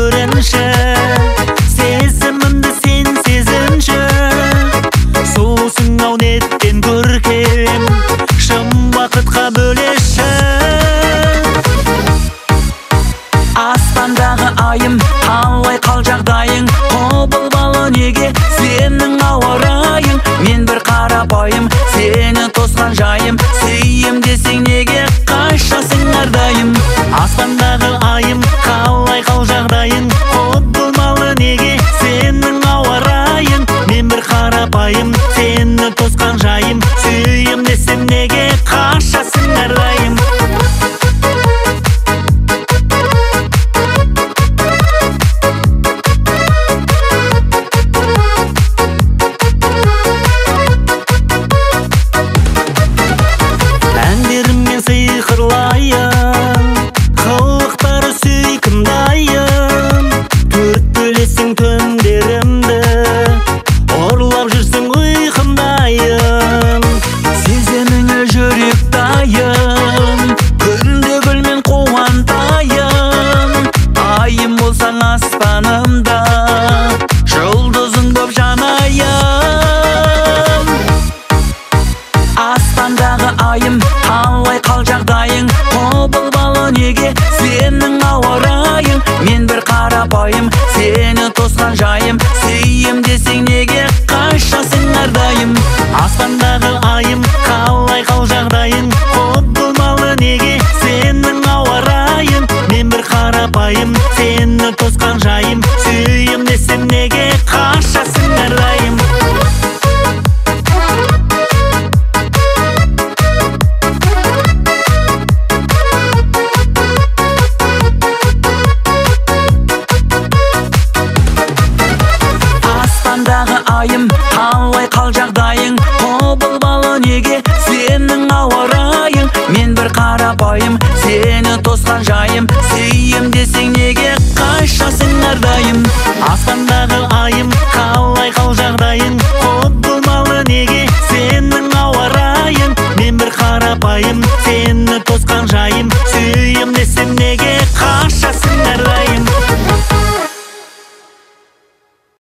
көрінші, сезімімді сен сезінші. Сұлусың ау неттен көркем, шын уақытқа бөлеші. Аспандағы айым, қалай қал жағдайың? Бұл балы неге сенің ауа райың? Мен бір қарапайым, сені тосқан жайым. Сүйем десең неге қашасың әрдайым? Аспандағы айым, қалай қал жағдайың? Бұл балы неге сенің ауа райың? Мен бір қарапайым, сені тосқан жайым. Сүйем десең неге қашасың әрдайым? Әндеріммен сиқырлайын, қылықтары сүйкімдайын. Төрт бөлесің түндерімді, ұрлап жүрсің ұйқымдайын. Сезіміңе жүрек дайын, күнде гүлмен қуантайын. Айым болсаң аспанымда, жұлдызың боп жанайын. Аспандағы айым, қалай қал жағдайың? Бұл балы неге сенің ауа райың? Мен бір қарапайым, сені тосқан жайым. Сүйем десең неге қашасың әрдайым? Аспандағы айым, қалай қал жағдайың? Бұл балы неге сенің ауа райың? Мен бір қарапайым, сені тосқан жайым. Сүйем десең неге қашасың әрдайым? Аспандағы айым, қалай қал жағдайың? Бұл балы неге сенің ауа райың? Мен бір қарапайым, сені тосқан жайым. Сүйем десең